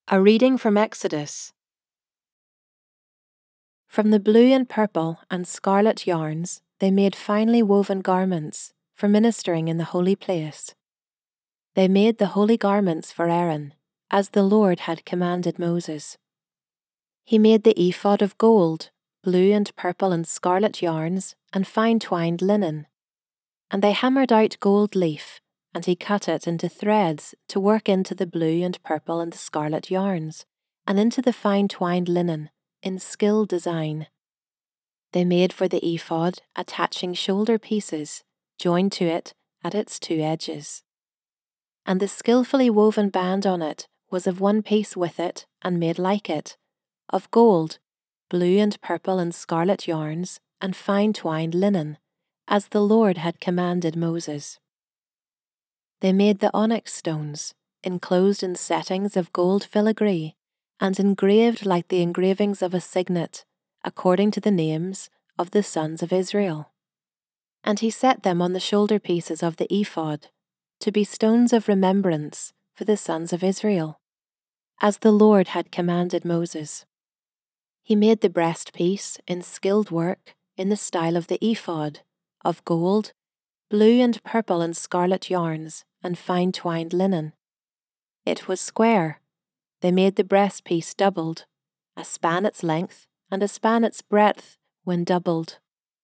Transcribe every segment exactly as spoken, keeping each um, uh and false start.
A reading from Exodus. From the blue and purple and scarlet yarns they made finely woven garments for ministering in the holy place. They made the holy garments for Aaron, as the Lord had commanded Moses. He made the ephod of gold, blue and purple and scarlet yarns, and fine twined linen. And they hammered out gold leaf, and he cut it into threads to work into the blue and purple and the scarlet yarns, and into the fine twined linen, in skilled design. They made for the ephod attaching shoulder pieces, joined to it at its two edges. And the skillfully woven band on it was of one piece with it, and made like it, of gold, blue and purple and scarlet yarns, and fine twined linen, as the Lord had commanded Moses. They made the onyx stones, enclosed in settings of gold filigree, and engraved like the engravings of a signet, according to the names of the sons of Israel. And he set them on the shoulder pieces of the ephod, to be stones of remembrance for the sons of Israel, as the Lord had commanded Moses. He made the breastpiece in skilled work in the style of the ephod, of gold, blue and purple and scarlet yarns, and fine twined linen. It was square. They made the breastpiece doubled, a span its length, and a span its breadth when doubled.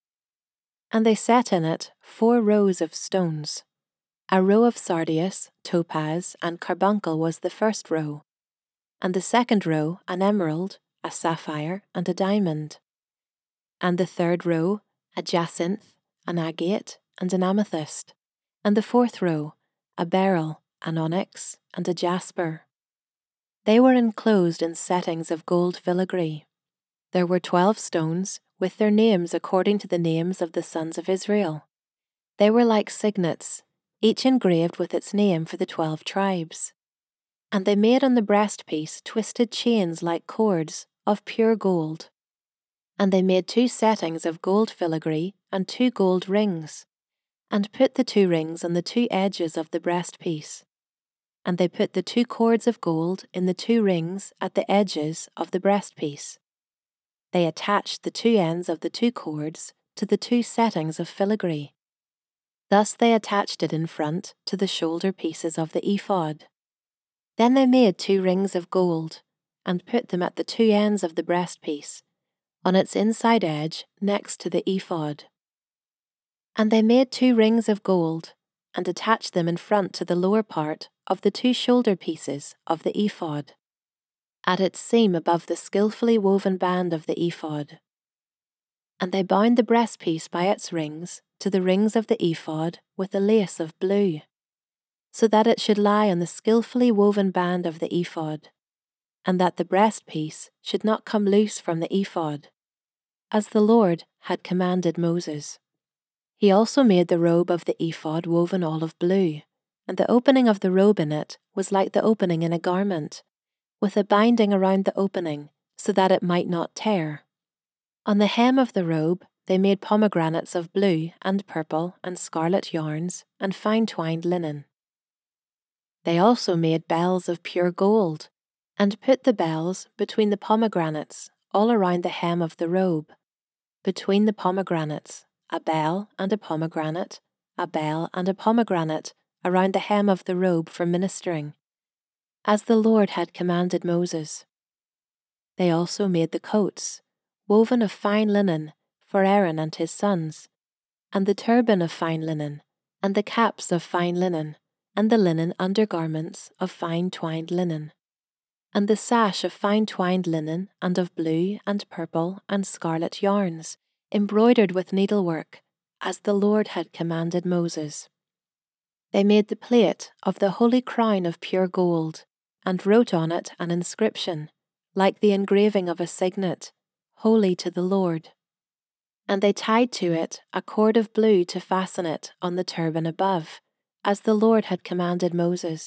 And they set in it four rows of stones. A row of sardius, topaz, and carbuncle was the first row, and the second row an emerald, a sapphire, and a diamond. And the third row a jacinth, an agate, and an amethyst. And the fourth row a beryl, an onyx, and a jasper. They were enclosed in settings of gold filigree. There were twelve stones, with their names according to the names of the sons of Israel. They were like signets, each engraved with its name for the twelve tribes. And they made on the breastpiece twisted chains like cords of pure gold. And they made two settings of gold filigree and two gold rings, and put the two rings on the two edges of the breastpiece. And they put the two cords of gold in the two rings at the edges of the breastpiece. They attached the two ends of the two cords to the two settings of filigree. Thus they attached it in front to the shoulder pieces of the ephod. Then they made two rings of gold, and put them at the two ends of the breastpiece, on its inside edge next to the ephod. And they made two rings of gold, and attached them in front to the lower part of the two shoulder pieces of the ephod, at its seam above the skillfully woven band of the ephod. And they bound the breastpiece by its rings to the rings of the ephod with a lace of blue, so that it should lie on the skillfully woven band of the ephod, and that the breastpiece should not come loose from the ephod, as the Lord had commanded Moses. He also made the robe of the ephod woven all of blue, and the opening of the robe in it was like the opening in a garment, with a binding around the opening so that it might not tear. On the hem of the robe they made pomegranates of blue and purple and scarlet yarns and fine twined linen. They also made bells of pure gold, and put the bells between the pomegranates all around the hem of the robe, between the pomegranates, a bell and a pomegranate, a bell and a pomegranate around the hem of the robe for ministering, as the Lord had commanded Moses. They also made the coats, woven of fine linen, for Aaron and his sons, and the turban of fine linen, and the caps of fine linen, and the linen undergarments of fine twined linen, and the sash of fine twined linen and of blue and purple and scarlet yarns, embroidered with needlework, as the Lord had commanded Moses. They made the plate of the holy crown of pure gold, and wrote on it an inscription, like the engraving of a signet, holy to the Lord. And they tied to it a cord of blue to fasten it on the turban above, as the Lord had commanded Moses.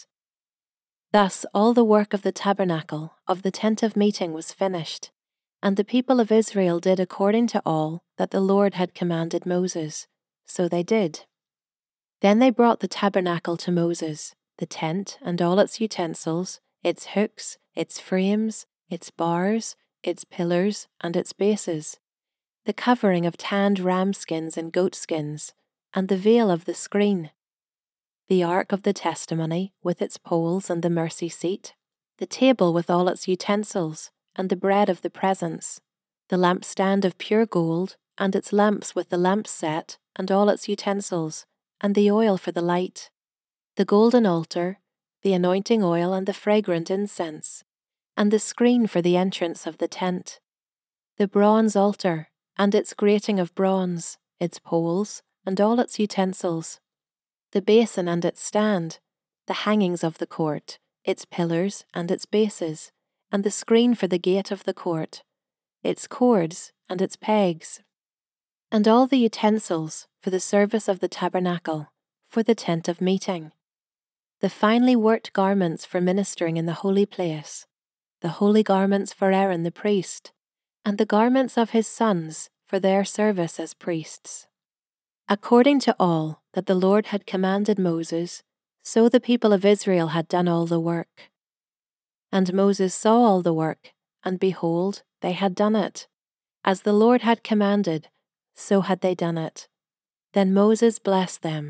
Thus all the work of the tabernacle of the tent of meeting was finished, and the people of Israel did according to all that the Lord had commanded Moses. So they did. Then they brought the tabernacle to Moses, the tent and all its utensils, its hooks, its frames, its bars, its pillars, and its bases, the covering of tanned ram skins and goat skins, and the veil of the screen, the ark of the testimony with its poles and the mercy seat, the table with all its utensils, and the bread of the presence, the lampstand of pure gold, and its lamps with the lamp set, and all its utensils, and the oil for the light, the golden altar, the anointing oil and the fragrant incense, and the screen for the entrance of the tent, the bronze altar, and its grating of bronze, its poles, and all its utensils, the basin and its stand, the hangings of the court, its pillars and its bases, and the screen for the gate of the court, its cords and its pegs, and all the utensils for the service of the tabernacle, for the tent of meeting, the finely worked garments for ministering in the holy place, the holy garments for Aaron the priest, and the garments of his sons for their service as priests. According to all that the Lord had commanded Moses, so the people of Israel had done all the work. And Moses saw all the work, and behold, they had done it. As the Lord had commanded, so had they done it. Then Moses blessed them.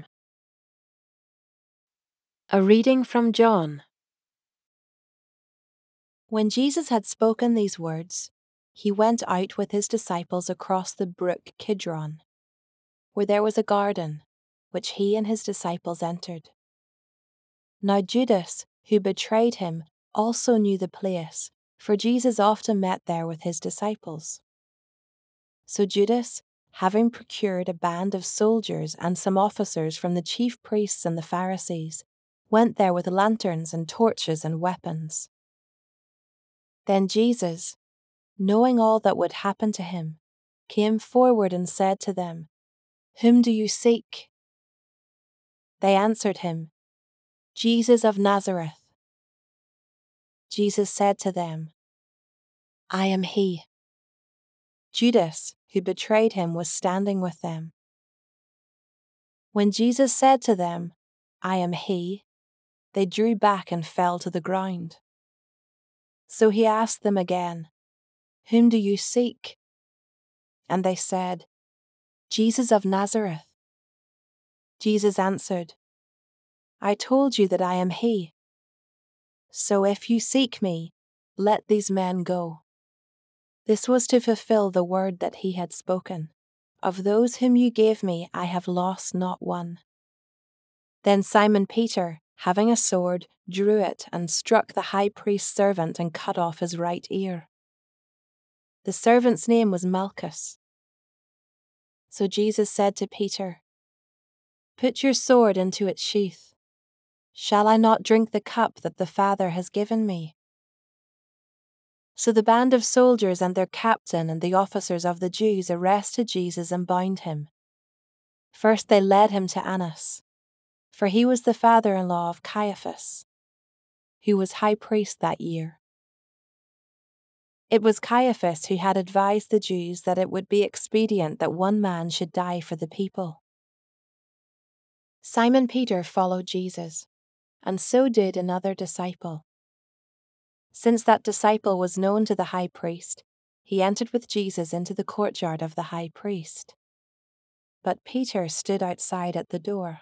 A reading from John. When Jesus had spoken these words, he went out with his disciples across the brook Kidron, where there was a garden, which he and his disciples entered. Now Judas, who betrayed him, also knew the place, for Jesus often met there with his disciples. So Judas, having procured a band of soldiers and some officers from the chief priests and the Pharisees, went there with lanterns and torches and weapons. Then Jesus, knowing all that would happen to him, came forward and said to them, "Whom do you seek?" They answered him, "Jesus of Nazareth." Jesus said to them, "I am he." Judas, who betrayed him, was standing with them. When Jesus said to them, "I am he," they drew back and fell to the ground. So he asked them again, "Whom do you seek?" And they said, "Jesus of Nazareth." Jesus answered, "I told you that I am he. So if you seek me, let these men go." This was to fulfill the word that he had spoken. "Of those whom you gave me, I have lost not one." Then Simon Peter, having a sword, drew it and struck the high priest's servant and cut off his right ear. The servant's name was Malchus. So Jesus said to Peter, "Put your sword into its sheath. Shall I not drink the cup that the Father has given me?" So the band of soldiers and their captain and the officers of the Jews arrested Jesus and bound him. First they led him to Annas, for he was the father-in-law of Caiaphas, who was high priest that year. It was Caiaphas who had advised the Jews that it would be expedient that one man should die for the people. Simon Peter followed Jesus, and so did another disciple. Since that disciple was known to the high priest, he entered with Jesus into the courtyard of the high priest. But Peter stood outside at the door.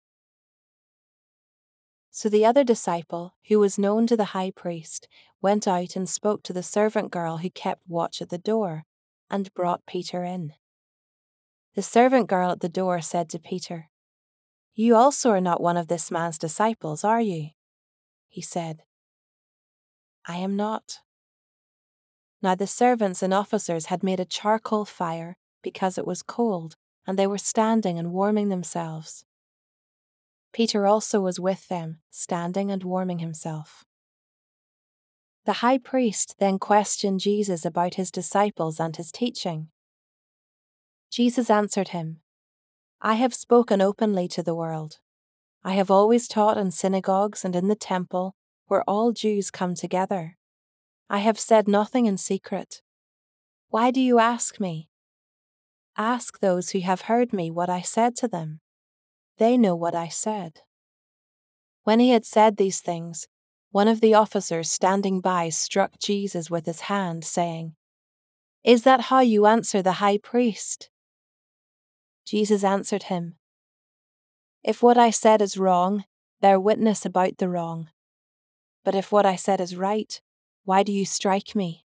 So the other disciple, who was known to the high priest, went out and spoke to the servant girl who kept watch at the door, and brought Peter in. The servant girl at the door said to Peter, "You also are not one of this man's disciples, are you?" He said, "I am not." Now the servants and officers had made a charcoal fire because it was cold, and they were standing and warming themselves. Peter also was with them, standing and warming himself. The high priest then questioned Jesus about his disciples and his teaching. Jesus answered him, "I have spoken openly to the world. I have always taught in synagogues and in the temple, where all Jews come together. I have said nothing in secret. Why do you ask me? Ask those who have heard me what I said to them. They know what I said." When he had said these things, one of the officers standing by struck Jesus with his hand, saying, "Is that how you answer the high priest?" Jesus answered him, "If what I said is wrong, bear witness about the wrong. But if what I said is right, why do you strike me?"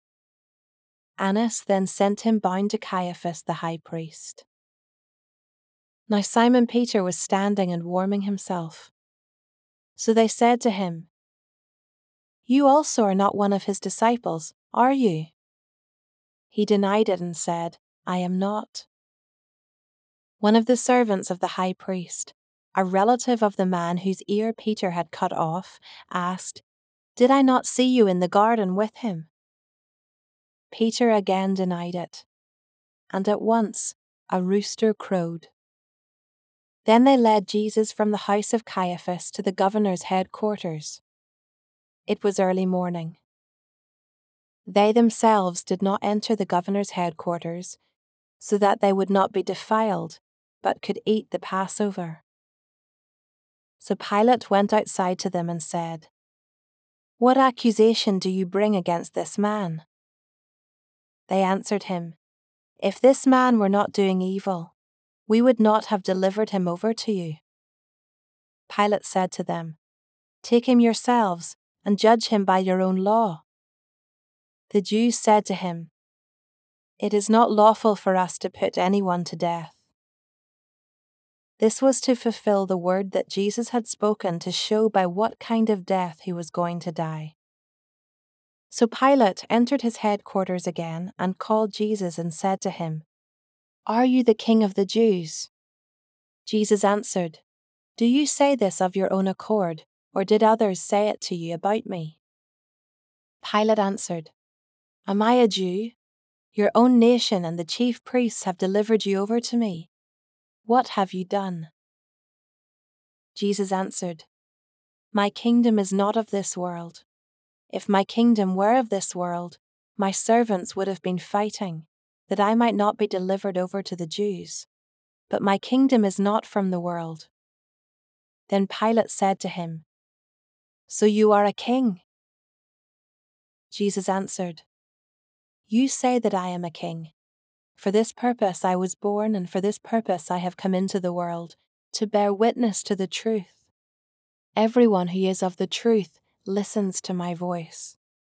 Annas then sent him bound to Caiaphas the high priest. Now Simon Peter was standing and warming himself. So they said to him, "You also are not one of his disciples, are you?" He denied it and said, "I am not." One of the servants of the high priest, a relative of the man whose ear Peter had cut off, asked, "Did I not see you in the garden with him?" Peter again denied it, and at once a rooster crowed. Then they led Jesus from the house of Caiaphas to the governor's headquarters. It was early morning. They themselves did not enter the governor's headquarters, so that they would not be defiled, but could eat the Passover. So Pilate went outside to them and said, "What accusation do you bring against this man?" They answered him, "If this man were not doing evil, we would not have delivered him over to you." Pilate said to them, "Take him yourselves and judge him by your own law." The Jews said to him, "It is not lawful for us to put anyone to death." This was to fulfill the word that Jesus had spoken to show by what kind of death he was going to die. So Pilate entered his headquarters again and called Jesus and said to him, "Are you the king of the Jews?" Jesus answered, "Do you say this of your own accord, or did others say it to you about me?" Pilate answered, "Am I a Jew? Your own nation and the chief priests have delivered you over to me. What have you done?" Jesus answered, "My kingdom is not of this world. If my kingdom were of this world, my servants would have been fighting, that I might not be delivered over to the Jews. But my kingdom is not from the world." Then Pilate said to him, "So you are a king?" Jesus answered, "You say that I am a king. For this purpose I was born, and for this purpose I have come into the world, to bear witness to the truth. Everyone who is of the truth listens to my voice."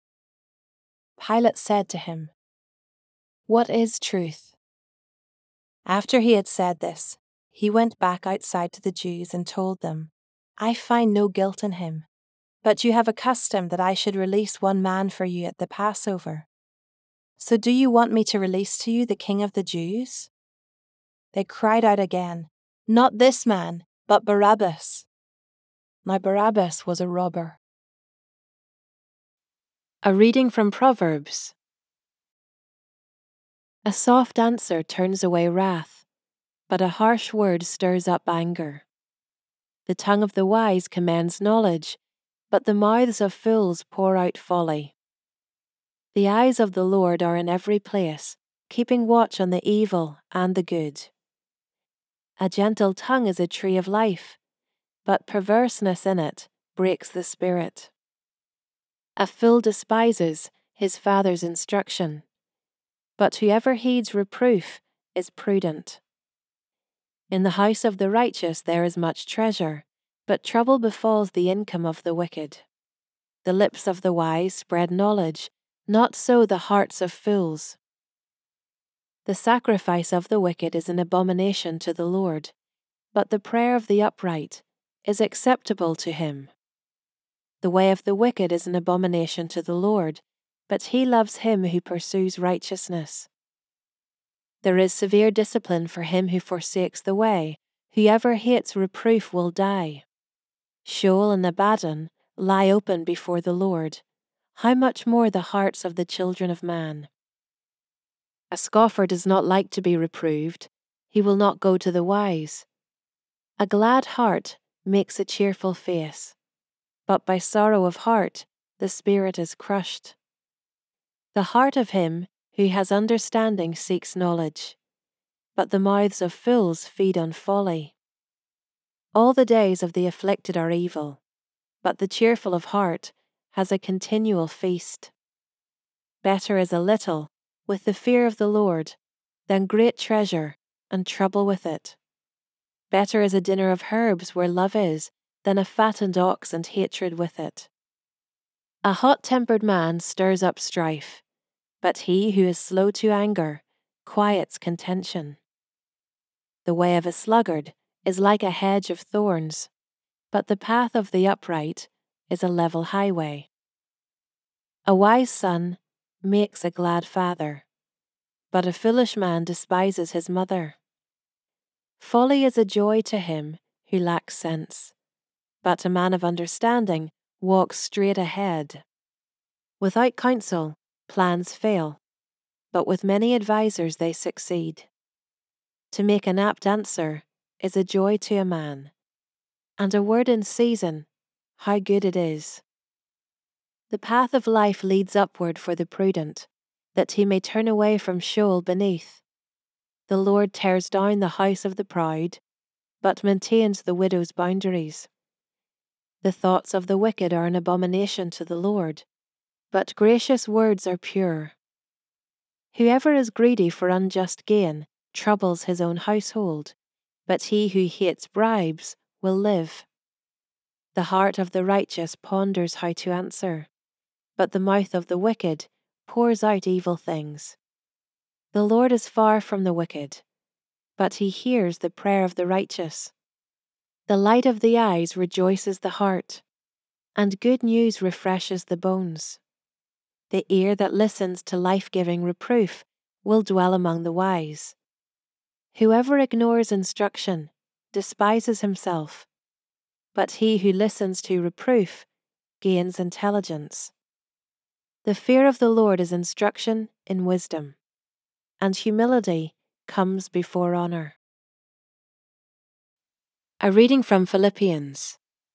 Pilate said to him, "What is truth?" After he had said this, he went back outside to the Jews and told them, "I find no guilt in him, but you have a custom that I should release one man for you at the Passover. So do you want me to release to you the King of the Jews?" They cried out again, "Not this man, but Barabbas." Now Barabbas was a robber. A reading from Proverbs. A soft answer turns away wrath, but a harsh word stirs up anger. The tongue of the wise commends knowledge, but the mouths of fools pour out folly. The eyes of the Lord are in every place, keeping watch on the evil and the good. A gentle tongue is a tree of life, but perverseness in it breaks the spirit. A fool despises his father's instruction, but whoever heeds reproof is prudent. In the house of the righteous there is much treasure, but trouble befalls the income of the wicked. The lips of the wise spread knowledge, not so the hearts of fools. The sacrifice of the wicked is an abomination to the Lord, but the prayer of the upright is acceptable to him. The way of the wicked is an abomination to the Lord, but he loves him who pursues righteousness. There is severe discipline for him who forsakes the way. Whoever hates reproof will die. Sheol and Abaddon lie open before the Lord. How much more the hearts of the children of man? A scoffer does not like to be reproved. He will not go to the wise. A glad heart makes a cheerful face, but by sorrow of heart the spirit is crushed. The heart of him who has understanding seeks knowledge, but the mouths of fools feed on folly. All the days of the afflicted are evil, but the cheerful of heart has a continual feast. Better is a little, with the fear of the Lord, than great treasure and trouble with it. Better is a dinner of herbs where love is, than a fattened ox and hatred with it. A hot-tempered man stirs up strife, but he who is slow to anger quiets contention. The way of a sluggard is like a hedge of thorns, but the path of the upright is a level highway. A wise son makes a glad father, but a foolish man despises his mother. Folly is a joy to him who lacks sense, but a man of understanding walks straight ahead. Without counsel, plans fail, but with many advisers they succeed. To make an apt answer is a joy to a man, and a word in season, how good it is. The path of life leads upward for the prudent, that he may turn away from Sheol beneath. The Lord tears down the house of the proud, but maintains the widow's boundaries. The thoughts of the wicked are an abomination to the Lord, but gracious words are pure. Whoever is greedy for unjust gain troubles his own household, but he who hates bribes will live. The heart of the righteous ponders how to answer, but the mouth of the wicked pours out evil things. The Lord is far from the wicked, but he hears the prayer of the righteous. The light of the eyes rejoices the heart, and good news refreshes the bones. The ear that listens to life-giving reproof will dwell among the wise. Whoever ignores instruction despises himself, but he who listens to reproof gains intelligence. The fear of the Lord is instruction in wisdom, and humility comes before honor. A reading from Philippians.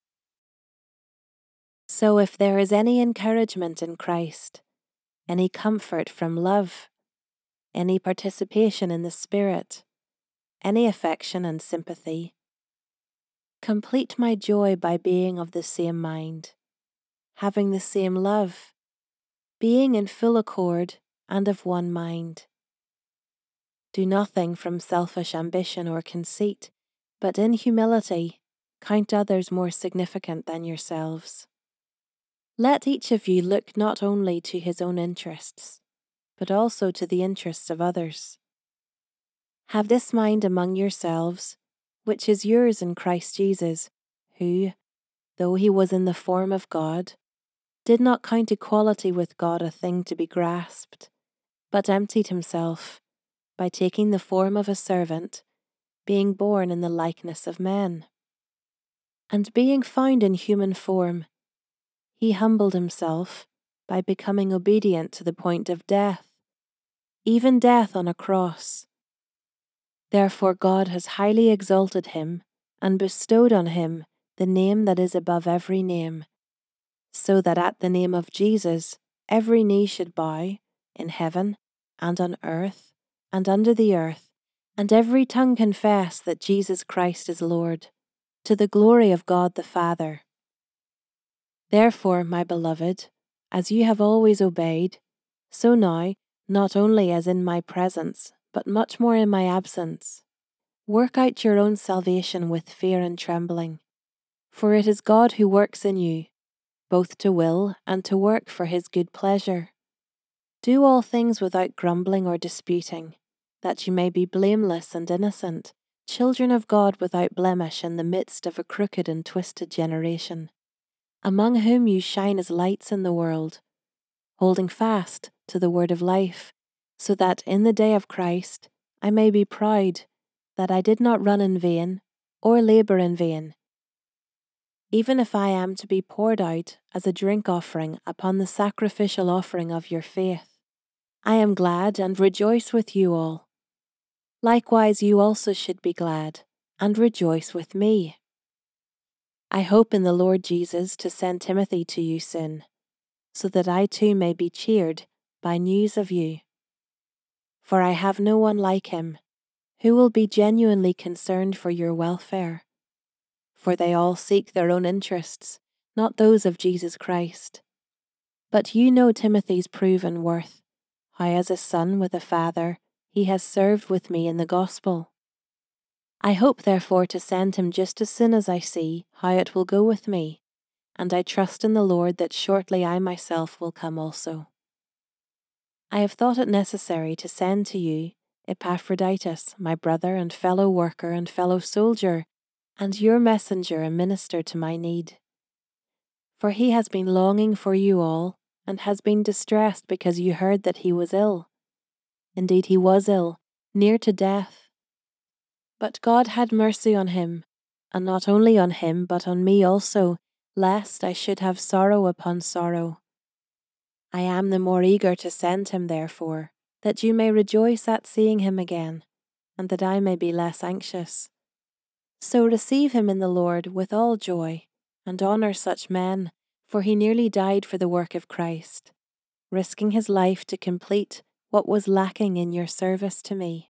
So if there is any encouragement in Christ, any comfort from love, any participation in the Spirit, any affection and sympathy, complete my joy by being of the same mind, having the same love, being in full accord and of one mind. Do nothing from selfish ambition or conceit, but in humility count others more significant than yourselves. Let each of you look not only to his own interests, but also to the interests of others. Have this mind among yourselves, which is yours in Christ Jesus, who, though he was in the form of God, did not count equality with God a thing to be grasped, but emptied himself, by taking the form of a servant, being born in the likeness of men. And being found in human form, he humbled himself by becoming obedient to the point of death, even death on a cross. Therefore God has highly exalted him and bestowed on him the name that is above every name, so that at the name of Jesus every knee should bow, in heaven and on earth and under the earth, and every tongue confess that Jesus Christ is Lord, to the glory of God the Father. Therefore, my beloved, as you have always obeyed, so now, not only as in my presence, but much more in my absence, work out your own salvation with fear and trembling, for it is God who works in you, both to will and to work for his good pleasure. Do all things without grumbling or disputing, that you may be blameless and innocent, children of God without blemish in the midst of a crooked and twisted generation, among whom you shine as lights in the world, holding fast to the word of life, so that in the day of Christ I may be proud that I did not run in vain or labour in vain. Even if I am to be poured out as a drink offering upon the sacrificial offering of your faith, I am glad and rejoice with you all. Likewise you also should be glad and rejoice with me. I hope in the Lord Jesus to send Timothy to you soon, so that I too may be cheered by news of you. For I have no one like him, who will be genuinely concerned for your welfare. For they all seek their own interests, not those of Jesus Christ. But you know Timothy's proven worth, how as a son with a father he has served with me in the gospel. I hope therefore to send him just as soon as I see how it will go with me, and I trust in the Lord that shortly I myself will come also. I have thought it necessary to send to you Epaphroditus, my brother and fellow worker and fellow soldier, and your messenger and minister to my need. For he has been longing for you all, and has been distressed because you heard that he was ill. Indeed, he was ill, near to death. But God had mercy on him, and not only on him, but on me also, lest I should have sorrow upon sorrow. I am the more eager to send him, therefore, that you may rejoice at seeing him again, and that I may be less anxious. So receive him in the Lord with all joy, and honour such men, for he nearly died for the work of Christ, risking his life to complete what was lacking in your service to me.